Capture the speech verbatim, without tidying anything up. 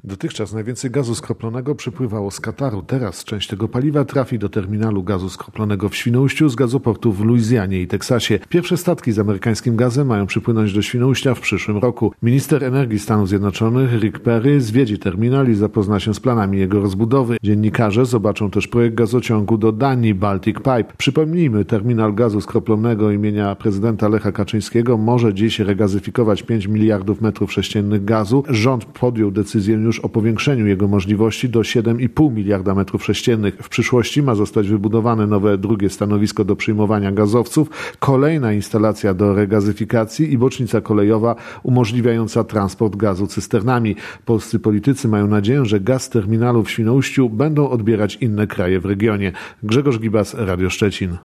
Dotychczas najwięcej gazu skroplonego przypływało z Kataru. Teraz część tego paliwa trafi do terminalu gazu skroplonego w Świnoujściu z gazoportów w Luizjanie i Teksasie. Pierwsze statki z amerykańskim gazem mają przypłynąć do Świnoujścia w przyszłym roku. Minister energii Stanów Zjednoczonych Rick Perry zwiedzi terminal i zapozna się z planami jego rozbudowy. Dziennikarze zobaczą też projekt gazociągu do Danii Baltic Pipe. Przypomnijmy, terminal gazu skroplonego imienia prezydenta Lecha Kaczyńskiego może dziś regazyfikować pięć miliardów metrów sześciennych gazu. Rząd podjął decyzję już o powiększeniu jego możliwości do siedem i pół miliarda metrów sześciennych. W przyszłości ma zostać wybudowane nowe drugie stanowisko do przyjmowania gazowców, kolejna instalacja do regazyfikacji i bocznica kolejowa umożliwiająca transport gazu cysternami. Polscy politycy mają nadzieję, że gaz z terminalu w Świnoujściu będą odbierać inne kraje w regionie. Grzegorz Gibas, Radio Szczecin.